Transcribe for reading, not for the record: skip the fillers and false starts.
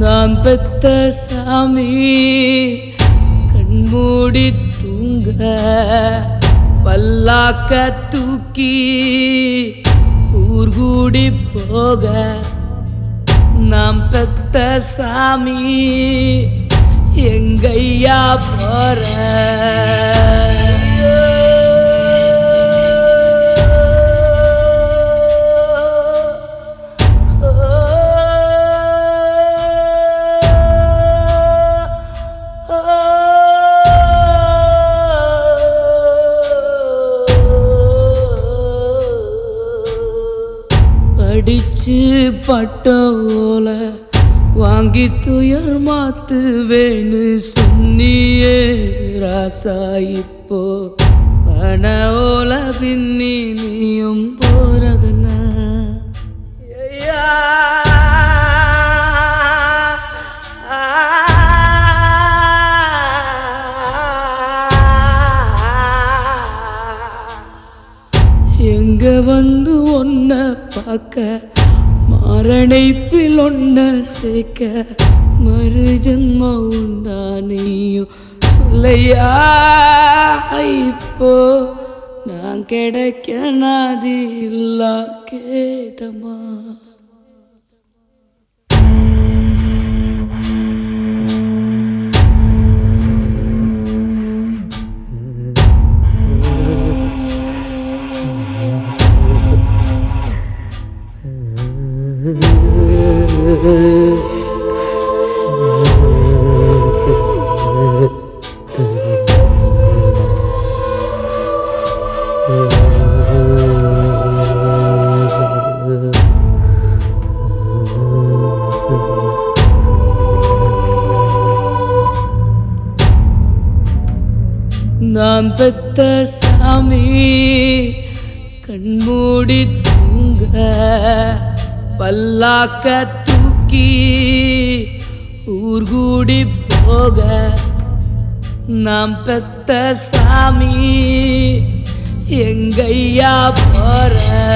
நான் பெத்த சாமி கண்மூடி தூங்க பல்லாக்க தூக்கி ஊர்கூடி போக நாம் பெத்த சாமி எங்கையா போற படிச்சு பட்ட ஓல வாங்கி துயர் மாத்து வேணு சொன்னியே ராசா இப்போ பண ஓல பின்னி நீயும் போறதுன எங்க வந்து ஒன்ன பார்க்க மரணைப்பில் ஒன்ன சேர்க்க மறு ஜன்ம உண்டா நீயும் சொல்லையா இப்போ நான் கிடைக்க நாதி இல்லா கேதமா நான் பெத்த சாமி கண்மூடி தூங்க பல்லாக்க தூக்கி ஊர்கூடி போக நாம் பெத்த சாமி எங்கையா போற